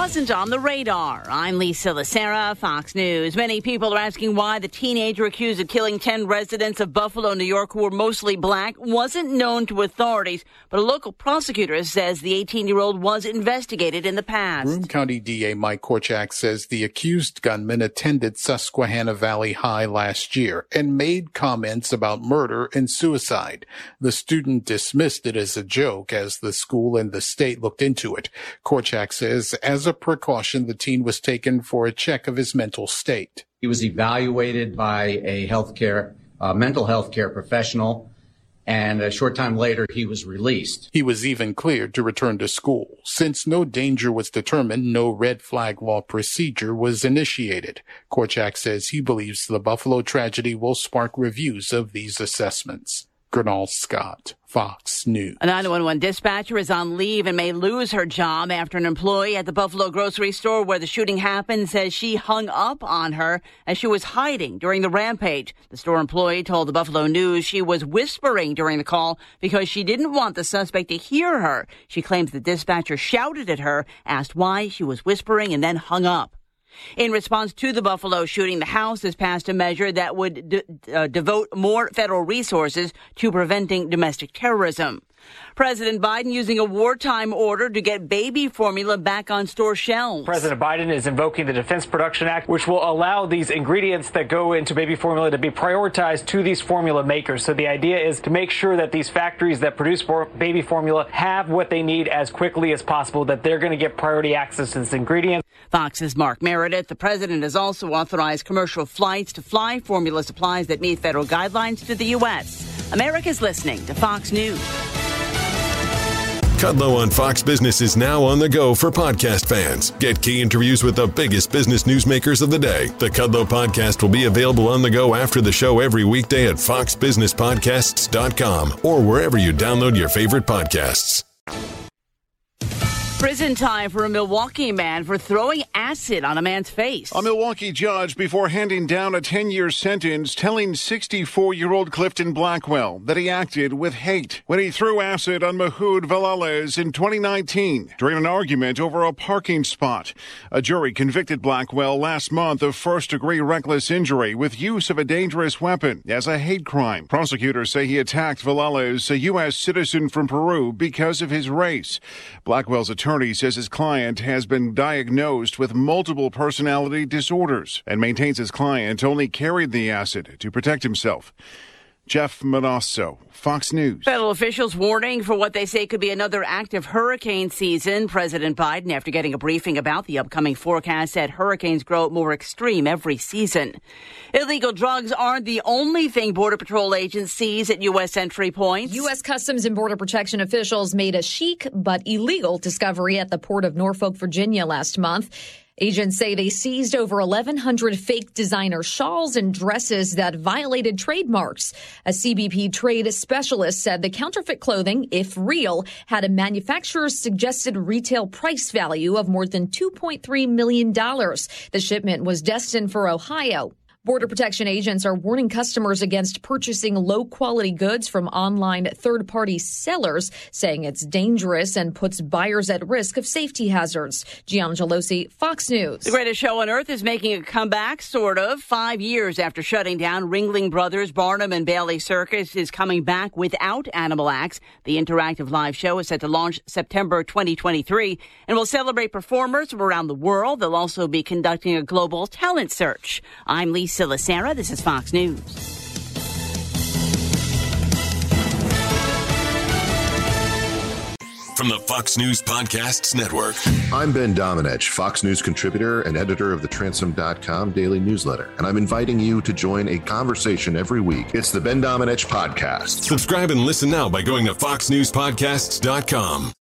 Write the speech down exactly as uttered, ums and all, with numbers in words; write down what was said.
wasn't on the radar. I'm Lisa Lacera, Fox News. Many people are asking why the teenager accused of killing ten residents of Buffalo, New York, who were mostly black, wasn't known to authorities. But a local prosecutor says the eighteen-year-old was investigated in the past. Broome County D A Mike Korchak says the accused gunman attended Susquehanna Valley High last year and made comments about murder and suicide. The student dismissed it as a joke as the school and the state looked into it. Korchak says as a precaution, the teen was taken for a check of his mental state. He was evaluated by a healthcare, uh, mental health care professional, and a short time later, he was released. He was even cleared to return to school. Since no danger was determined, no red flag law procedure was initiated. Korchak says he believes the Buffalo tragedy will spark reviews of these assessments. Gernal Scott, Fox News. A nine one one dispatcher is on leave and may lose her job after an employee at the Buffalo grocery store where the shooting happened says she hung up on her as she was hiding during the rampage. The store employee told the Buffalo News she was whispering during the call because she didn't want the suspect to hear her. She claims the dispatcher shouted at her, asked why she was whispering, and then hung up. In response to the Buffalo shooting, the House has passed a measure that would de- uh, devote more federal resources to preventing domestic terrorism. President Biden using a wartime order to get baby formula back on store shelves. President Biden is invoking the Defense Production Act, which will allow these ingredients that go into baby formula to be prioritized to these formula makers. So the idea is to make sure that these factories that produce baby formula have what they need as quickly as possible, that they're going to get priority access to this ingredient. Fox's Mark Meredith. The president has also authorized commercial flights to fly formula supplies that meet federal guidelines to the U S. America's listening to Fox News. Kudlow on Fox Business is now on the go for podcast fans. Get key interviews with the biggest business newsmakers of the day. The Kudlow podcast will be available on the go after the show every weekday at fox business podcasts dot com or wherever you download your favorite podcasts. Prison time for a Milwaukee man for throwing acid on a man's face. A Milwaukee judge, before handing down a ten-year sentence, telling sixty-four-year-old Clifton Blackwell that he acted with hate when he threw acid on Mahoud Velales in twenty nineteen during an argument over a parking spot. A jury convicted Blackwell last month of first-degree reckless injury with use of a dangerous weapon as a hate crime. Prosecutors say he attacked Velales, a U S citizen from Peru, because of his race. Blackwell's attorney attorney says his client has been diagnosed with multiple personality disorders and maintains his client only carried the acid to protect himself. Jeff Manasso, Fox News. Federal officials warning for what they say could be another active hurricane season. President Biden, after getting a briefing about the upcoming forecast, said hurricanes grow more extreme every season. Illegal drugs aren't the only thing Border Patrol agents seize at U S entry points. U S Customs and Border Protection officials made a chic but illegal discovery at the port of Norfolk, Virginia last month. Agents say they seized over eleven hundred fake designer shawls and dresses that violated trademarks. A C B P trade specialist said the counterfeit clothing, if real, had a manufacturer's suggested retail price value of more than two point three million dollars. The shipment was destined for Ohio. Border Protection agents are warning customers against purchasing low-quality goods from online third-party sellers, saying it's dangerous and puts buyers at risk of safety hazards. Gian Gelosi, Fox News. The greatest show on earth is making a comeback, sort of. Five years after shutting down, Ringling Brothers, Barnum and Bailey Circus is coming back without animal acts. The interactive live show is set to launch September twenty twenty-three and will celebrate performers from around the world. They'll also be conducting a global talent search. I'm Lisa Lacera. This is Fox News. From the Fox News Podcasts Network. I'm Ben Domenech, Fox News contributor and editor of the Transom dot com daily newsletter, and I'm inviting you to join a conversation every week. It's the Ben Domenech Podcast. Subscribe and listen now by going to fox news podcasts dot com.